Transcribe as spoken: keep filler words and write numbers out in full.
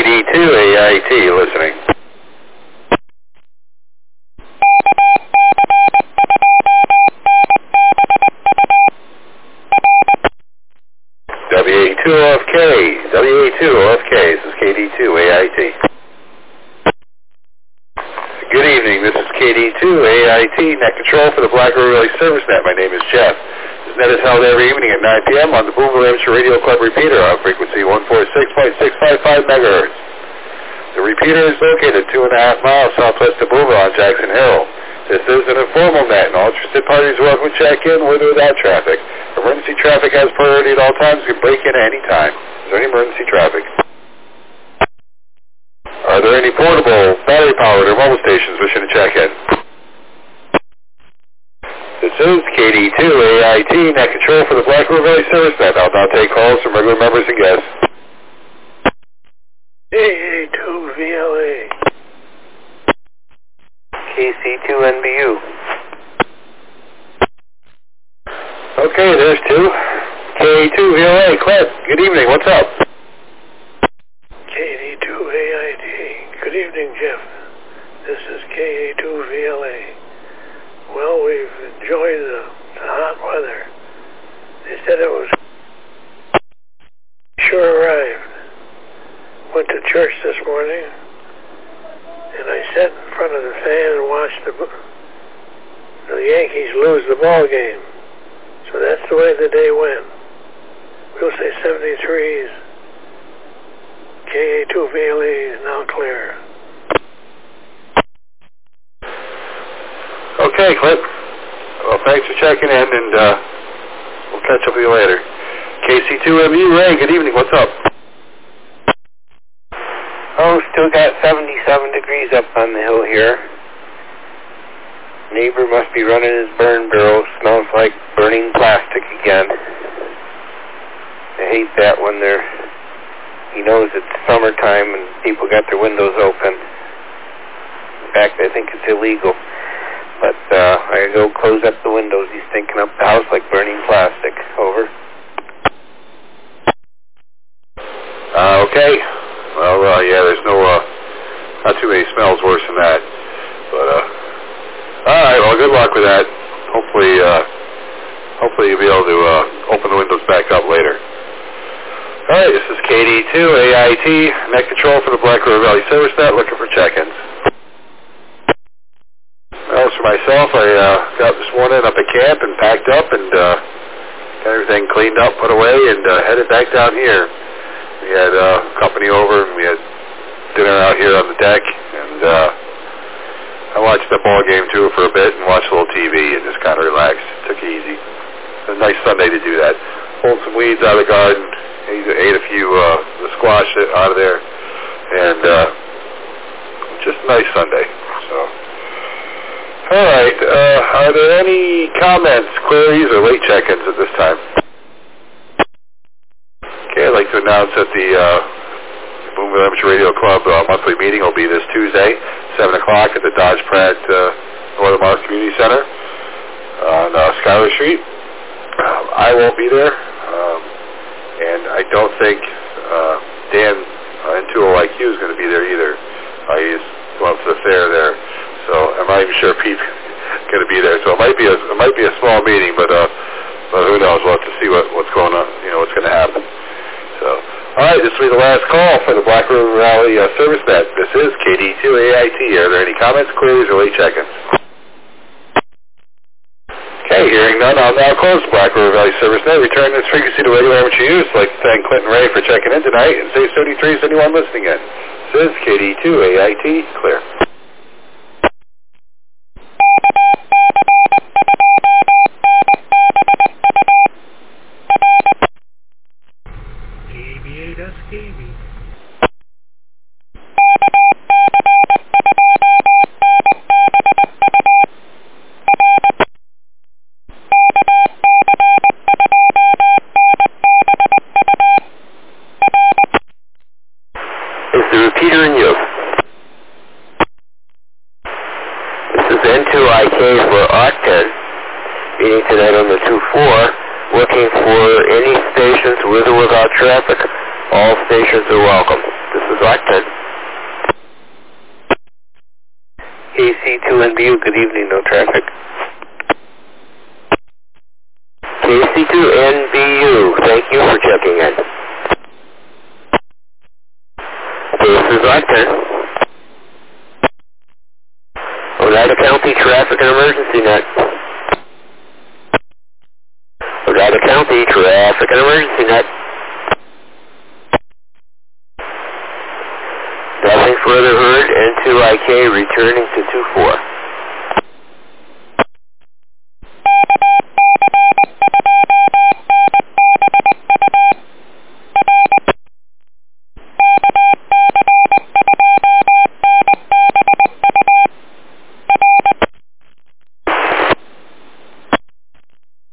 D two A I T, listening. W A two O F K, W A two O F K, this is K D two A I T. Good evening, this is K D two A I T, Net Control for the Black River Valley Service Net. My name is Jeff. This net is held every evening at nine p m on the Boonville Amateur Radio Club repeater on frequency one forty-six point six five five megahertz. The repeater is located two and a half miles southwest of Boonville on Jackson Hill. This is an informal net, and all interested parties are welcome to check in with or without traffic. Emergency traffic has priority at all times. You can break in at any time. Is there any emergency traffic? Are there any portable, battery-powered, or mobile stations wishing to check in? This is K D two A I T, Net Control for the Black River Valley Service Net. I'll now take calls from regular members and guests. A A two V L A. K C two N B U. Okay, there's two. K A two V L A, Clint, good evening, what's up? K D two A I T. Good evening, Jeff. This is K A two V L A. Well, we've enjoyed the, the hot weather. They said it was sure arrived. Went to church this morning, and I sat in front of the fan and watched the, the Yankees lose the ball game. So that's the way the day went. We'll say seventy-threes. K A two V L A is now clear. Okay, Clint. Well, thanks for checking in, and uh, we'll catch up with you later. K C two M U, Ray, good evening. What's up? Oh, still got seventy-seven degrees up on the hill here. Neighbor must be running his burn barrel. Smells like burning plastic again. I hate that when they're, he knows it's summertime and people got their windows open. In fact, I think it's illegal. But uh, I go close up the windows. He's stinking up the house like burning plastic. Over. Uh, okay. Well, uh, yeah, there's no, uh, not too many smells worse than that. But, uh, all right, well, good luck with that. Hopefully, uh, hopefully you'll be able to uh, open the windows back up later. All right, this is K D two A I T, Net Control for the Black River Valley Service Net, looking for check-ins. Well, as for myself, I uh, got this morning up at camp and packed up and uh, got everything cleaned up, put away, and uh, headed back down here. We had uh, company over, and we had dinner out here on the deck, and uh, I watched the ball game too for a bit and watched a little T V and just kind of relaxed. Took it easy. It was a nice Sunday to do that. Pulled some weeds out of the garden, ate a few uh, the squash out of there, and uh, just a nice Sunday. So. All right, uh, are there any comments, queries, or late check-ins at this time? Okay, I'd like to announce that the uh, Boonville Amateur Radio Club uh, monthly meeting will be this Tuesday, seven o'clock at the Dodge Pratt uh, Northern Mars Community Center on uh, Schuyler Street. Um, I won't be there, um, and I don't think uh, Dan uh, N two O I Q is going to be there either. Uh, he's going up to the fair there. So I'm not even sure Pete's going to be there. So it might be a it might be a small meeting, but uh, but who knows? We'll have to see what, what's going on. You know what's going to happen. So all right, this will be the last call for the Black River Valley uh, Service Net. This is K D two A I T. Are there any comments, queries, or late check-ins? Okay, hearing none, I'll now close the Black River Valley Service Net. Return this frequency to regular amateur use. I'd like to thank Clinton Ray for checking in tonight, and say seventy-three is anyone listening in. This is K D two A I T. Clear. K V. Is the repeater in use? This is N two I K for Octen, meeting tonight on the two four, looking for any stations with or without traffic. All stations are welcome. This is Lockton. K C two N B U, good evening, no traffic. K C two N B U, thank you for checking in. This is Lockton. Oneida County Traffic and Emergency Net. Oneida County Traffic and Emergency Net. Nothing further heard, N two I K returning to two four.